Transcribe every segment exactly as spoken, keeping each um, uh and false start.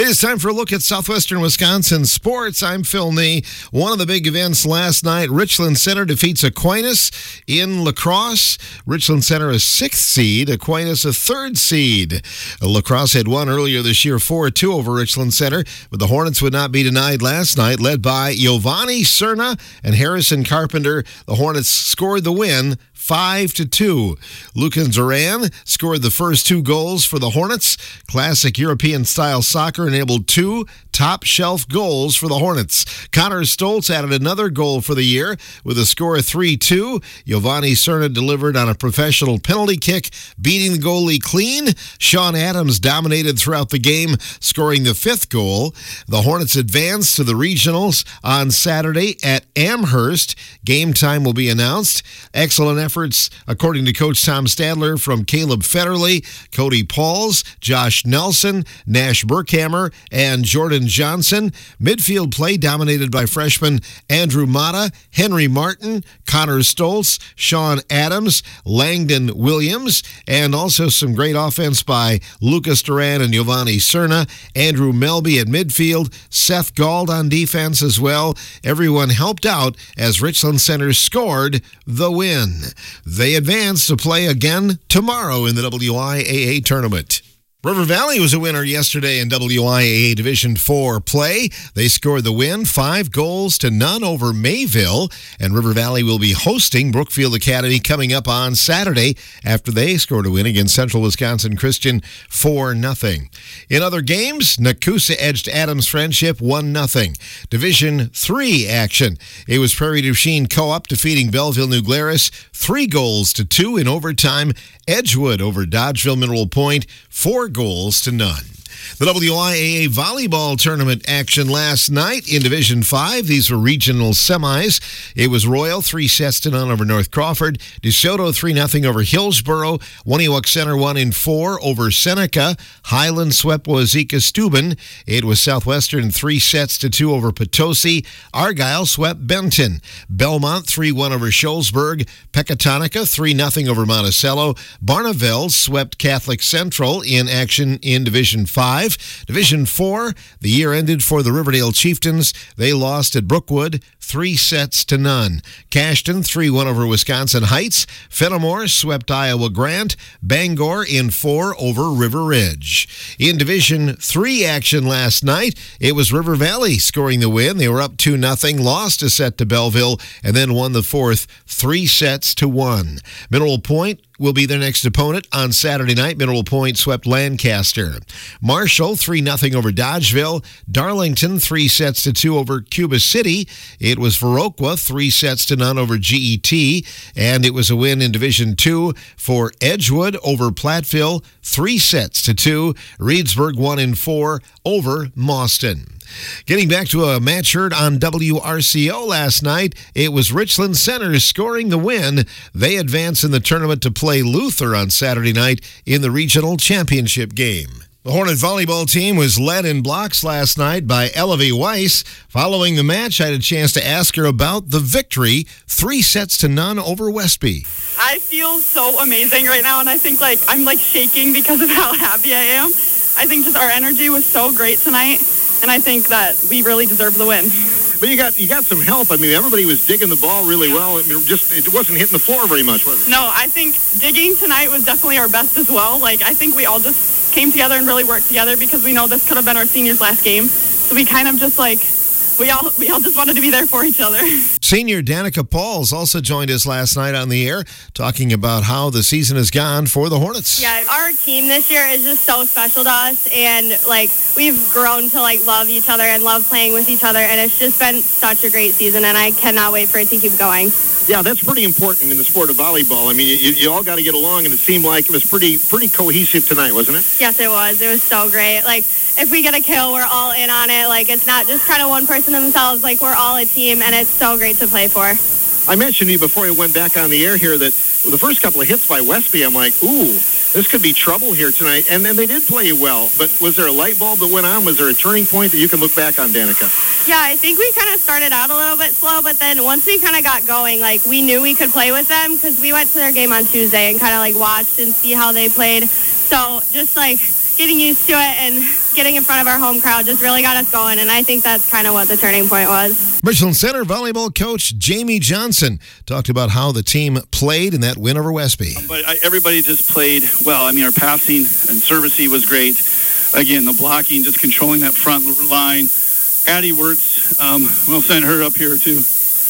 It is time for a look at Southwestern Wisconsin sports. I'm Phil Nee. One of the big events last night, Richland Center defeats Aquinas in lacrosse. Richland Center a sixth seed, Aquinas a third seed. Lacrosse had won earlier this year four two over Richland Center, but the Hornets would not be denied last night, led by Giovanni Cerna and Harrison Carpenter. The Hornets scored the win five to two. Lucan Duran scored the first two goals for the Hornets. Classic European-style soccer enabled two top-shelf goals for the Hornets. Connor Stoltz added another goal for the year with a score of three two. Giovanni Cerna delivered on a professional penalty kick, beating the goalie clean. Sean Adams dominated throughout the game, scoring the fifth goal. The Hornets advanced to the regionals on Saturday at Amherst. Game time will be announced. Excellent efforts, according to Coach Tom Stadler, from Caleb Federley, Cody Pauls, Josh Nelson, Nash Burkhammer, and Jordan Johnson. Midfield play dominated by freshmen Andrew Mata, Henry Martin, Connor Stoltz, Sean Adams, Langdon Williams, and also some great offense by Lucas Duran and Giovanni Cerna. Andrew Melby at midfield, Seth Gald on defense as well. Everyone helped out as Richland Center scored the win. They advance to play again tomorrow in the W I A A tournament. River Valley was a winner yesterday in W I A A Division four play. They scored the win, five goals to none over Mayville, and River Valley will be hosting Brookfield Academy coming up on Saturday after they scored a win against Central Wisconsin Christian four nothing. In other games, Nakusa edged Adams Friendship one nothing. Division three action. It was Prairie du Chien Co-op defeating Belleville New Glarus three goals to two in overtime. Edgewood over Dodgeville Mineral Point, four goals to none. The W I A A volleyball tournament action last night in Division five. These were regional semis. It was Royal, three sets to none over North Crawford. DeSoto, three nothing over Hillsboro. Waniwak Center, one in four over Seneca. Highland swept Wazeeka Steuben. It was Southwestern, three sets to two over Potosi. Argyle swept Benton. Belmont, three one over Shullsburg. Pecatonica, three nothing over Monticello. Barneveld swept Catholic Central in action in Division five. Division four, the year ended for the Riverdale Chieftains. They lost at Brookwood, three sets to none. Cashton, three one over Wisconsin Heights. Fenimore swept Iowa Grant. Bangor in four over River Ridge. In Division three action last night, it was River Valley scoring the win. They were up two nothing, lost a set to Belleville, and then won the fourth, three sets to one. Mineral Point will be their next opponent on Saturday night. Mineral Point swept Lancaster. Marshall, three nothing over Dodgeville. Darlington, three sets to two over Cuba City. It was Viroqua, three sets to none over G E T. And it was a win in Division two for Edgewood over Platteville, three sets to two. Reedsburg, one in four over Mauston. Getting back to a match heard on W R C O last night, it was Richland Center scoring the win. They advance in the tournament to play Luther on Saturday night in the regional championship game. The Hornet volleyball team was led in blocks last night by Elevie Weiss. Following the match, I had a chance to ask her about the victory, three sets to none over Westby. I feel so amazing right now, and I think like I'm like shaking because of how happy I am. I think just our energy was so great tonight. And I think that we really deserve the win. But you got you got some help. I mean, everybody was digging the ball really well. I mean, just it wasn't hitting the floor very much, was it? No, I think digging tonight was definitely our best as well. Like, I think we all just came together and really worked together because we know this could have been our seniors' last game. So we kind of just like, we all we all just wanted to be there for each other. Senior Danica Pauls also joined us last night on the air, talking about how the season has gone for the Hornets. Yeah, our team this year is just so special to us, and like we've grown to like love each other and love playing with each other, and it's just been such a great season, and I cannot wait for it to keep going. Yeah, that's pretty important in the sport of volleyball. I mean, you, you all got to get along, and it seemed like it was pretty pretty cohesive tonight, wasn't it? Yes, it was. It was so great. Like, if we get a kill, we're all in on it. Like, it's not just kind of one person themselves. Like, we're all a team, and it's so great to play for. I mentioned to you before we went back on the air here that the first couple of hits by Westby, I'm like, ooh, this could be trouble here tonight. And then they did play well. But was there a light bulb that went on? Was there a turning point that you can look back on, Danica? Yeah, I think we kind of started out a little bit slow, but then once we kind of got going, like, we knew we could play with them because we went to their game on Tuesday and kind of, like, watched and see how they played. So just, like, getting used to it and getting in front of our home crowd just really got us going, and I think that's kind of what the turning point was. Richland Center volleyball coach Jamie Johnson talked about how the team played in that win over Westby. But I, everybody just played well. I mean, our passing and servicey was great. Again, the blocking, just controlling that front line. Addie Wirtz, um, we'll send her up here too,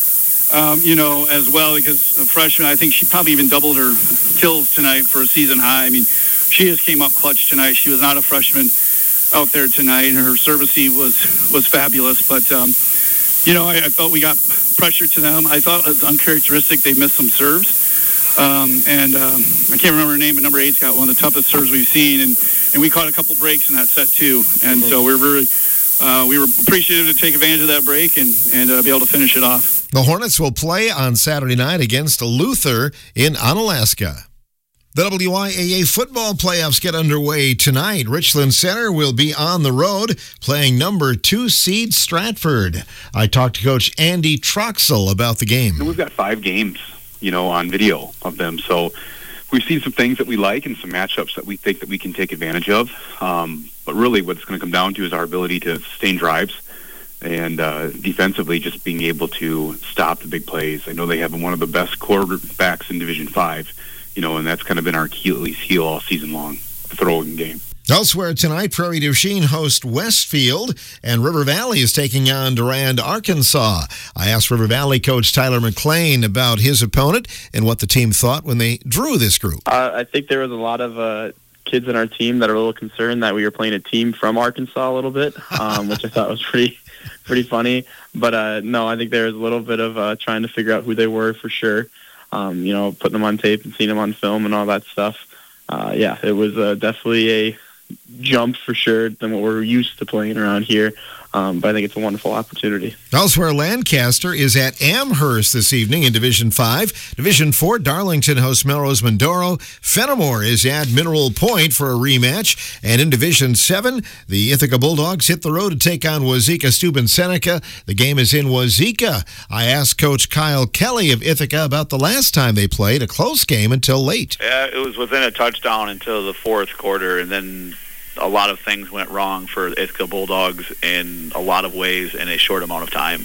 um, you know, as well, because a freshman, I think she probably even doubled her kills tonight for a season high. I mean, she just came up clutch tonight. She was not a freshman out there tonight, and her servicey was, was fabulous. But, um, you know, I, I felt we got pressure to them. I thought it was uncharacteristic. They missed some serves. Um, and um, I can't remember her name, but number eight's got one of the toughest serves we've seen. And, and we caught a couple breaks in that set, too. And so we were very... Uh, we were appreciative to take advantage of that break and, and uh, be able to finish it off. The Hornets will play on Saturday night against Luther in Onalaska. The W I A A football playoffs get underway tonight. Richland Center will be on the road playing number two seed Stratford. I talked to Coach Andy Troxel about the game. We've got five games, you know, on video of them. So we've seen some things that we like and some matchups that we think that we can take advantage of. Um, but really what it's going to come down to is our ability to sustain drives and uh, defensively just being able to stop the big plays. I know they have one of the best quarterbacks in Division five, you know, and that's kind of been our Achilles heel all season long, the throwing game. Elsewhere tonight, Prairie du Chien host Westfield, and River Valley is taking on Durand, Arkansas. I asked River Valley coach Tyler McLean about his opponent and what the team thought when they drew this group. Uh, I think there was a lot of uh, kids in our team that are a little concerned that we were playing a team from Arkansas a little bit, um, which I thought was pretty pretty funny. But uh, no, I think there was a little bit of uh, trying to figure out who they were for sure. Um, you know, putting them on tape and seeing them on film and all that stuff. Uh, yeah, it was uh, definitely a jump for sure than what we're used to playing around here. Um, but I think it's a wonderful opportunity. Elsewhere, Lancaster is at Amherst this evening in Division five. Division four, Darlington hosts Melrose Mindoro. Fenimore is at Mineral Point for a rematch. And in Division seven, the Ithaca Bulldogs hit the road to take on Wazeeka Steuben Seneca. The game is in Wazeeka. I asked Coach Kyle Kelly of Ithaca about the last time they played, a close game until late. Yeah, it was within a touchdown until the fourth quarter, and then a lot of things went wrong for Ithaca Bulldogs in a lot of ways in a short amount of time.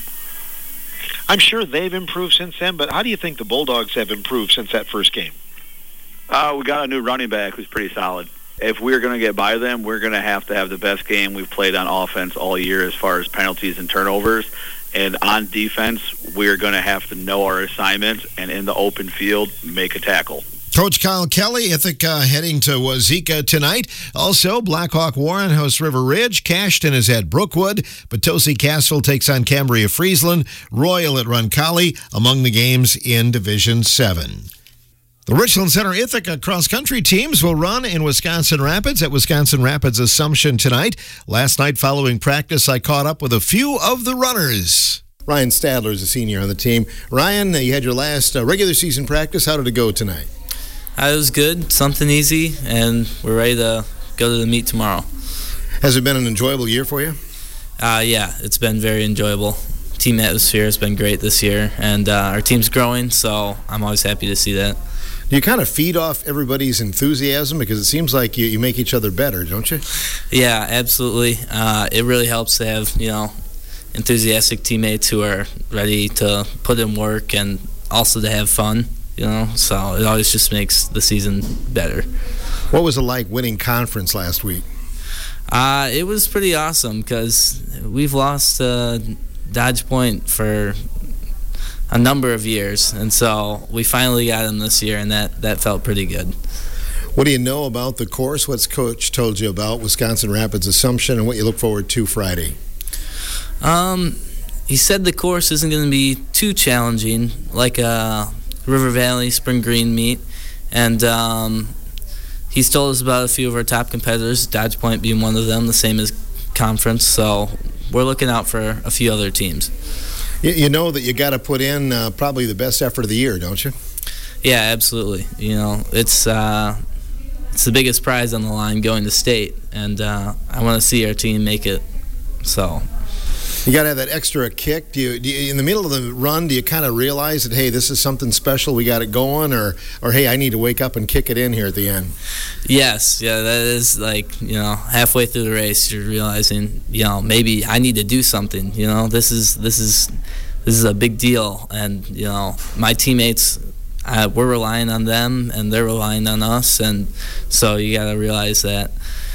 I'm sure they've improved since then, but how do you think the Bulldogs have improved since that first game? Uh, we got a new running back who's pretty solid. If we're going to get by them, we're going to have to have the best game we've played on offense all year as far as penalties and turnovers. And on defense, we're going to have to know our assignments and in the open field, make a tackle. Coach Kyle Kelly, Ithaca heading to Wazeeka tonight. Also, Blackhawk Warren hosts River Ridge. Cashton is at Brookwood. Potosi Castle takes on Cambria Friesland. Royal at Roncalli among the games in Division seven. The Richland Center Ithaca cross-country teams will run in Wisconsin Rapids at Wisconsin Rapids Assumption tonight. Last night following practice, I caught up with a few of the runners. Ryan Stadler is a senior on the team. Ryan, you had your last uh, regular season practice. How did it go tonight? Uh, it was good, something easy, and we're ready to go to the meet tomorrow. Has it been an enjoyable year for you? Uh, yeah, it's been very enjoyable. Team atmosphere has been great this year, and uh, our team's growing, so I'm always happy to see that. Do you kind of feed off everybody's enthusiasm? Because it seems like you, you make each other better, don't you? Yeah, absolutely. Uh, it really helps to have, you know, enthusiastic teammates who are ready to put in work and also to have fun. You know, so it always just makes the season better. What was it like winning conference last week? Uh, it was pretty awesome because we've lost uh, Dodge Point for a number of years, and so we finally got them this year, and that, that felt pretty good. What do you know about the course? What's Coach told you about Wisconsin Rapids Assumption and what you look forward to Friday? Um, he said the course isn't going to be too challenging, like a River Valley Spring Green meet, and um, he's told us about a few of our top competitors, Dodge Point being one of them, the same as conference, so we're looking out for a few other teams. You, you know that you got to put in uh, probably the best effort of the year, don't you? Yeah, absolutely. You know, it's uh, it's the biggest prize on the line going to state, and uh, I want to see our team make it, so... You got to have that extra kick. Do you, do you, in the middle of the run, do you kind of realize that, hey, this is something special, we got it going, or, or hey, I need to wake up and kick it in here at the end? Yes, yeah, that is like, you know, halfway through the race, you're realizing, you know, maybe I need to do something. You know, this is this is this is a big deal, and you know, my teammates, uh, we're relying on them, and they're relying on us, and so you got to realize that,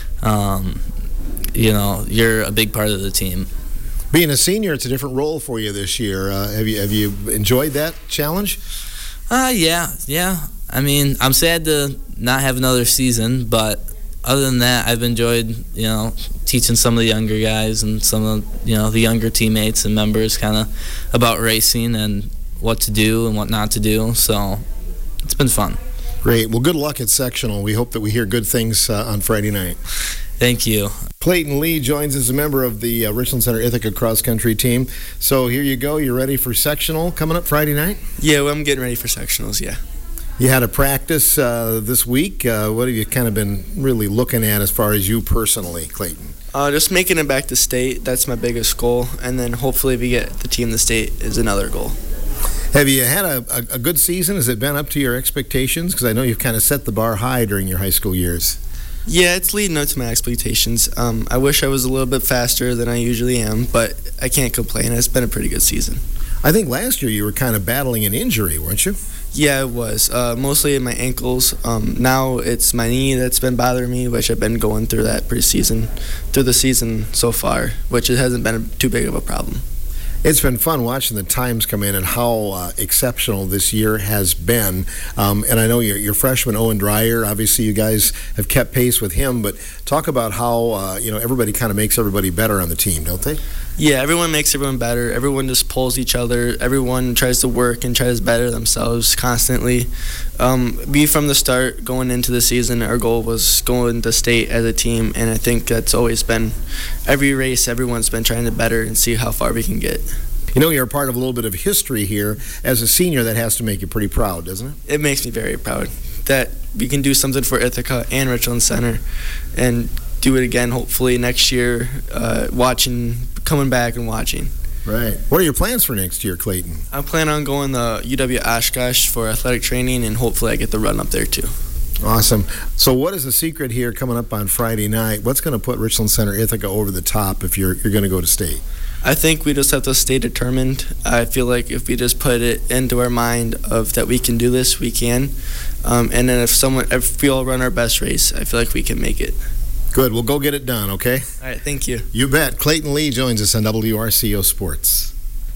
um, you know, you're a big part of the team. Being a senior, it's a different role for you this year. Uh, have you have you enjoyed that challenge? Uh, yeah, yeah. I mean, I'm sad to not have another season, but other than that, I've enjoyed, you know, teaching some of the younger guys and some of, you know, the younger teammates and members kind of about racing and what to do and what not to do. So it's been fun. Great. Well, good luck at sectional. We hope that we hear good things uh, on Friday night. Thank you. Clayton Lee joins as a member of the uh, Richland Center Ithaca cross country team. So here you go. You're ready for sectional coming up Friday night? Yeah, well, I'm getting ready for sectionals, yeah. You had a practice uh, this week. Uh, what have you kind of been really looking at as far as you personally, Clayton? Uh, just making it back to state. That's my biggest goal. And then hopefully if we get the team to state is another goal. Have you had a, a, a good season? Has it been up to your expectations? Because I know you've kind of set the bar high during your high school years. Yeah, it's leading up to my expectations. Um, I wish I was a little bit faster than I usually am, but I can't complain. It's been a pretty good season. I think last year you were kind of battling an injury, weren't you? Yeah, it was. Uh, mostly in my ankles. Um, now it's my knee that's been bothering me, which I've been going through that preseason, through the season so far, which it hasn't been too big of a problem. It's been fun watching the times come in and how uh, exceptional this year has been. Um, and I know your, your freshman, Owen Dreyer, obviously you guys have kept pace with him, but talk about how uh, you know everybody kind of makes everybody better on the team, don't they? Yeah, everyone makes everyone better. Everyone just pulls each other. Everyone tries to work and tries to better themselves constantly. Um, we, from the start, going into the season, our goal was going to state as a team, and I think that's always been every race, everyone's been trying to better and see how far we can get. You know, you're a part of a little bit of history here. As a senior, that has to make you pretty proud, doesn't it? It makes me very proud that we can do something for Ithaca and Richland Center and do it again, hopefully, next year, uh, watching, coming back and watching. Right. What are your plans for next year, Clayton? I plan on going to U W Oshkosh for athletic training, and hopefully I get the run up there, too. Awesome. So what is the secret here coming up on Friday night? What's going to put Richland Center Ithaca over the top if you're you're going to go to state? I think we just have to stay determined. I feel like if we just put it into our mind of that we can do this, we can. Um, and then if someone, if we all run our best race, I feel like we can make it. Good. We'll go get it done, okay? All right. Thank you. You bet. Clayton Lee joins us on W R C O Sports.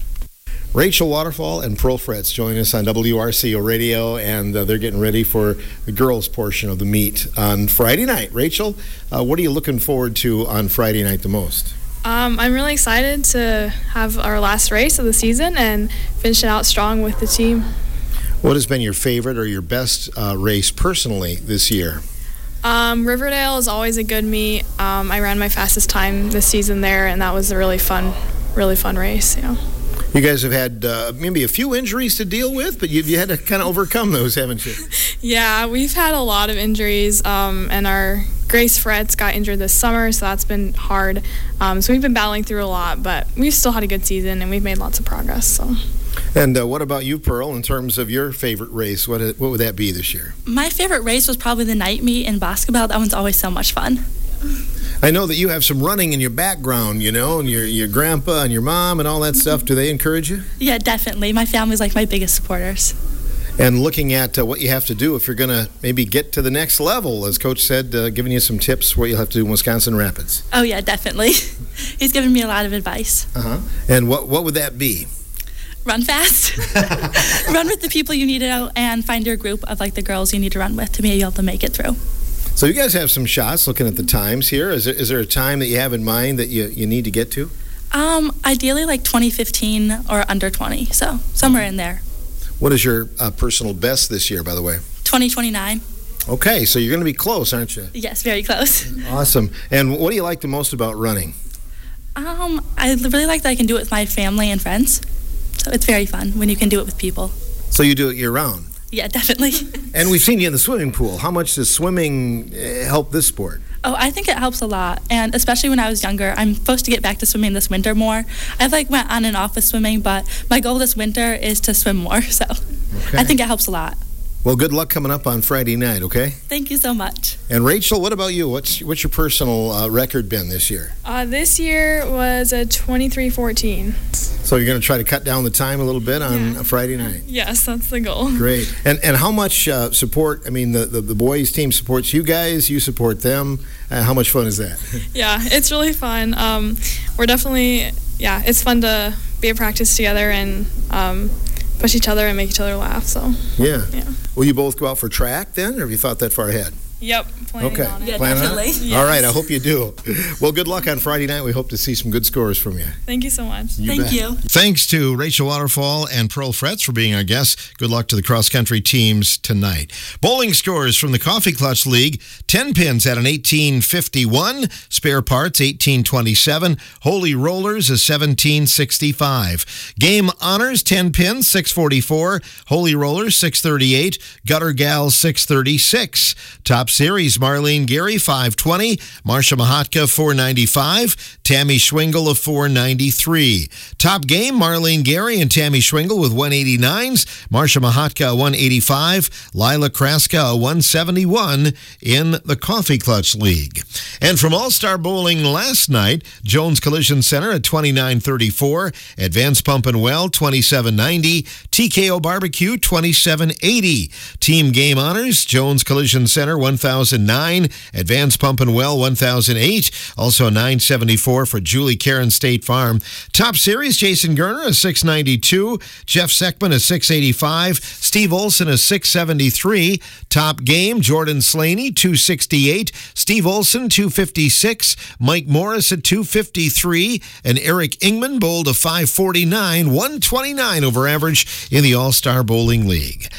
Rachel Waterfall and Pearl Fretz join us on W R C O Radio, and uh, they're getting ready for the girls' portion of the meet on Friday night. Rachel, uh, what are you looking forward to on Friday night the most? Um, I'm really excited to have our last race of the season and finish it out strong with the team. What has been your favorite or your best uh, race personally this year? Um, Riverdale is always a good meet. Um, I ran my fastest time this season there, and that was a really fun, really fun race. Yeah. You guys have had uh, maybe a few injuries to deal with, but you've you had to kind of overcome those, haven't you? Yeah, we've had a lot of injuries, um, and our Grace Fretz got injured this summer, so that's been hard. Um, so we've been battling through a lot, but we've still had a good season, and we've made lots of progress. So. And uh, what about you, Pearl, in terms of your favorite race? What what would that be this year? My favorite race was probably the night meet in basketball. That one's always so much fun. I know that you have some running in your background, you know, and your your grandpa and your mom and all that stuff. Do they encourage you? Yeah, definitely. My family's like my biggest supporters. And looking at uh, what you have to do if you're going to maybe get to the next level, as Coach said, uh, giving you some tips what you'll have to do in Wisconsin Rapids. Oh, yeah, definitely. He's given me a lot of advice. Uh-huh. And what, what would that be? Run fast. Run with the people you need to, and find your group of like the girls you need to run with to be able to make it through. So you guys have some shots looking at the times here. Is there, is there a time that you have in mind that you, you need to get to? Um, ideally like twenty fifteen or under twenty, so somewhere in there. What is your uh, personal best this year, by the way? twenty twenty-nine. Okay, so you're going to be close, aren't you? Yes, very close. Awesome. And what do you like the most about running? Um, I really like that I can do it with my family and friends. So it's very fun when you can do it with people. So you do it year-round? Yeah, definitely. And we've seen you in the swimming pool. How much does swimming help this sport? Oh, I think it helps a lot, and especially when I was younger. I'm supposed to get back to swimming this winter more. I've like went on and off with swimming, but my goal this winter is to swim more, so Okay. I think it helps a lot. Well, good luck coming up on Friday night, okay? Thank you so much. And Rachel, what about you? What's what's your personal uh, record been this year? Uh, this year was a twenty-three fourteen. So you're going to try to cut down the time a little bit on Yeah. a Friday night? Yes, that's the goal. Great. And and how much uh, support, I mean, the, the, the boys team supports you guys, you support them. Uh, how much fun is that? Yeah, it's really fun. Um, we're definitely, yeah, it's fun to be at practice together and um, push each other and make each other laugh. So, Yeah. yeah. Will you both go out for track then, or have you thought that far ahead? Yep, planning Okay. on it. Yeah, Plan on it? definitely. All right, I hope you do. Well, good luck on Friday night. We hope to see some good scores from you. Thank you so much. You Thank bet. you. Thanks to Rachel Waterfall and Pearl Fretz for being our guests. Good luck to the cross-country teams tonight. Bowling scores from the Coffee Clutch League. ten pins at an eighteen fifty-one. Spare parts, eighteen twenty-seven. Holy Rollers, a seventeen sixty-five. Game Honors, ten pins, six forty-four. Holy Rollers, six thirty-eight. Gutter Gals, six thirty-six. Top Series, Marlene Gary, five twenty. Marsha Mahatka, four ninety-five. Tammy Schwingle of four ninety-three. Top Game, Marlene Gary and Tammy Schwingle with one eighty-nines. Marsha Mahatka, a one eighty-five. Lila Kraska, a one seventy-one in the Coffee Clutch League. And from All-Star Bowling last night, Jones Collision Center at twenty-nine thirty-four. Advanced Pump and Well, twenty-seven ninety. T K O Barbecue, twenty-seven eighty. Team Game Honors, Jones Collision Center, one thousand nine. Advanced Pump and Well, one thousand eight. Also nine seventy-four for Julie Karen State Farm. Top Series, Jason Gerner, a six ninety-two. Jeff Seckman, a six eighty-five. Steve Olson, a six seventy-three. Top Game, Jordan Slaney, two sixty-eight. Steve Olson, two fifty-six. Mike Morris at two fifty-three. And Eric Ingman bowled a five forty-nine, one twenty-nine over average in the All-Star Bowling League.